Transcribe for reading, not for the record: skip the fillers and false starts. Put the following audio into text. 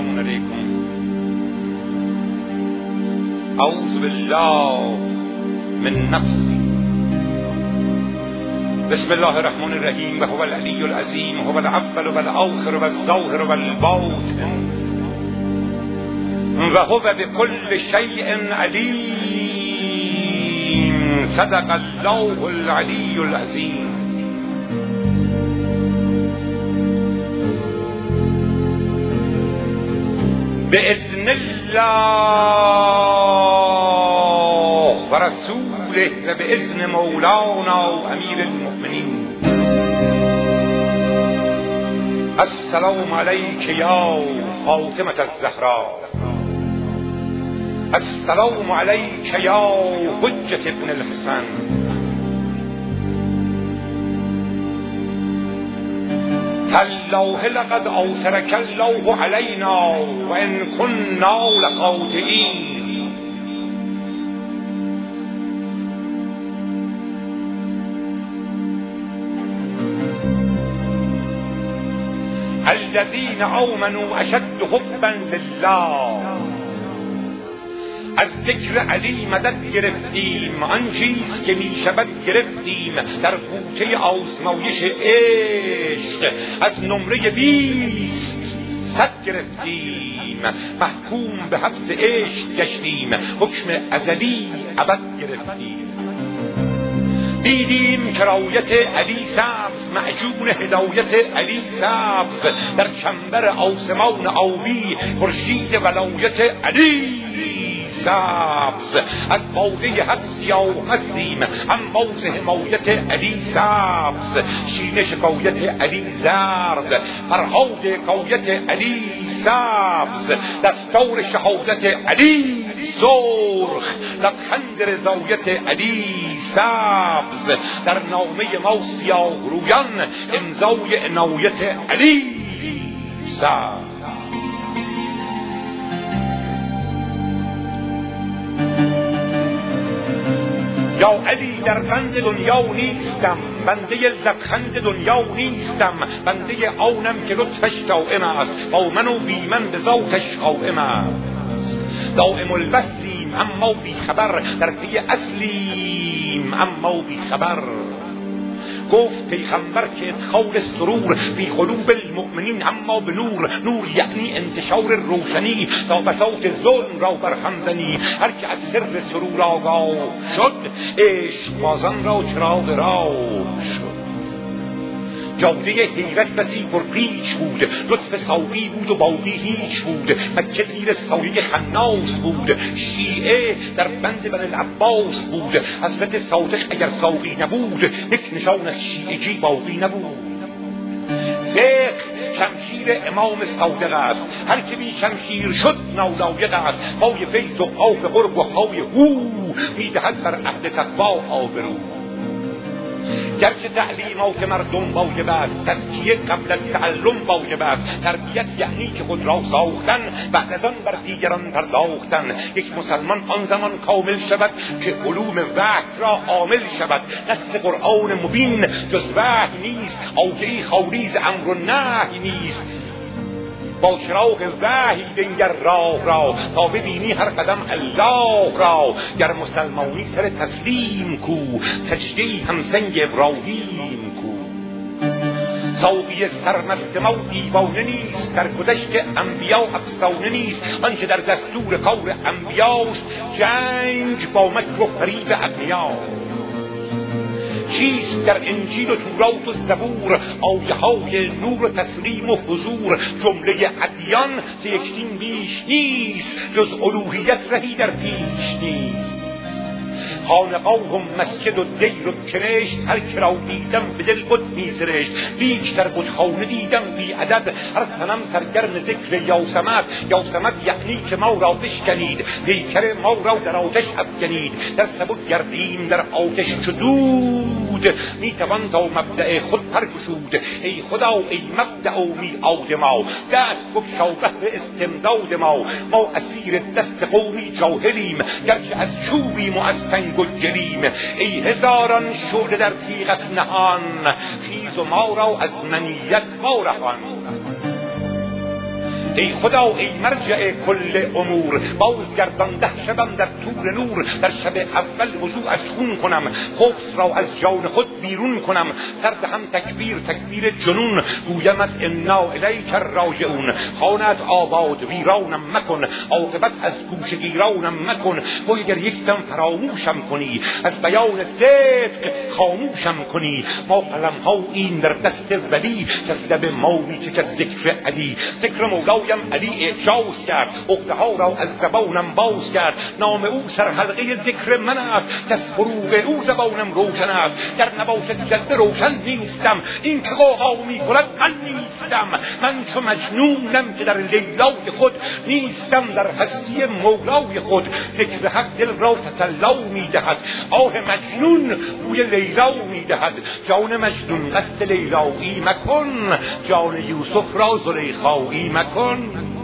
السلام علیکم. اعوذ بالله من نفسی. بسم الله الرحمن الرحیم. و هو العلی العظیم، هو الاول و الاخر و الظاهر و الباطن و هو بكل شیء علیم. صدق الله العلی العظیم. بإذن الله و رسوله و بإذن مولانا امیر المؤمنین. السلام علیک یا فاطمة الزهرا. السلام علیک یا حجة ابن الحسن. تالله لقد آثرك الله علينا وإن كنا لخاطئين. الذين آمنوا أشد حبا لله. از ذکر علی مدد گرفتیم، آن چیز که می شود گرفتیم در بوته آزمایش عشق. از نمره 20 100 گرفتیم، محکوم به حبس عشق گشتیم، حکم ازلی ابد گرفتیم. دیدیم که رایت علی سبز، معجون هدایت علی سبز، در چنبر آسمان آبی خورشید ولایت علی سبز. از باده حق سیاه هستیم، انباز حمایت علی سبز، شینه شکایت علی زرد، فرهاد حکایت علی سبز، دستار شهادت علی سرخ، لبخند رضایت علی سبز. در نامه ما سیاه رویان امضای عنایت علی سبز. یا علی در بند دنیا نیستم، بنده لبخند دنیا نیستم، بنده آنم که لطفش دائم است، با من و بی من به ذاتش قائم است. دائم الوصلیم اما بی خبر، در پی اصلیم اما بی خبر. گفت پیغمبر که ادخال سرور فی قلوب المؤمنین اما به نور. نور یعنی انتشار روشنی، تا بساط ظلم را برهم زنی. هر که از سر سرور آگاه شد، عشق بازان را چراغ راه شد. جاده حیرت بسی پر پیچ بود، لطف ساقی بود و باقی هیچ بود. مکه زیر سایه خناس بود، شیعه در بند بن العباس بود. حضرت صادق اگر ساقی نبود، یک نشان از شیعگی باقی نبود. فقه شمشیر امام صادق است، هر که بی شمشیر شد نالایق است. پای فیض و پاف قرب و های هو، میدهد بر عهد تقوا آبرو. گرچه تعلیمات مردم واجب است، تزکیه قبل از تعلم واجب است. تربیت یعنی که خود را ساختن، بعد از آن بر دیگران پرداختن. یک مسلمان آن زمان کامل شود که علوم وحی را عامل شود. نص قرآن مبین جز وحی نیست، آیه‌ای خالی ز امر و نهی نیست. با چراغ وحی بنگر راه را، تا ببینی هر قدم الله را. گر مسلمانی سر تسلیم کو، سجده‌ای هم سنگ ابراهیم کو. ساقی سرمست ما دیوانه نیست، در گذشت انبیا افسانه نیست. آنچه در دستور کار انبیاست، جنگ با مکر و فریب اغنیاست. چیست در انجیل و تورات و زبور، آیه های نور و تسلیم و حضور. جمله ادیان ز یک دین بیش نیست، جز الوهیت رهی در پیش نیست. خانقاه و مسجد و دیر و کنشت، هر که را دیدم به دل بت می‌سرشت. لیک در بتخانه دیدم بی عدد، هر صنم سرگرم ذکر یاسمد. یاسمد یعنی که ما را بشکنید، پیکر ما را در آتش افکنید. در سبک گردیم در آتش چو دود، میتوان تا مبدأ خود پر گشود. ای خدا ای مبدأ و میعاد ما، دست بگشا بهر استمداد ما. ما اسیر دست قومی جاهلیم، گرچه از چوبیم و از سنگ و گلیم. ای هزاران شعله در تیغت نهان، خیز و ما را از منیت وارهان. ای خدا ای مرجع کل امور، بازگردانده شوم در طور نور. در شب اول وضو از خون کنم، خبث را از جان خود بیرون کنم. سرد هم تکبیر تکبیر جنون، گویمت انا الیک راجعون. خانت آباد ویرانم مکن، عاقبت از گوش گیرانم مکن. و اگر یک دم فراموشم کنی، از بیان صدق خاموشم کنی. ما قلم ها این در دست ولی، که از لب ما میچه که ذکر علی. ذکر مولایم علی اعجاز کرد، عقده ها را از زبانم باز کرد. نام او سر حلقه ذکر من است، که از فروغ او زبانم روشن است. گر نباشد جزده روشن نیستم، این که قوقا می کند من نیستم. من چو مجنونم که در لیلای خود نیستم، در هستی مولای خود. ذکر حق دل را تسلا می دهد، آه مجنون بوی لیلا می دهد. جان مجنون قصد لیلایی مکن، جان یوسف را زلیخایی مکن.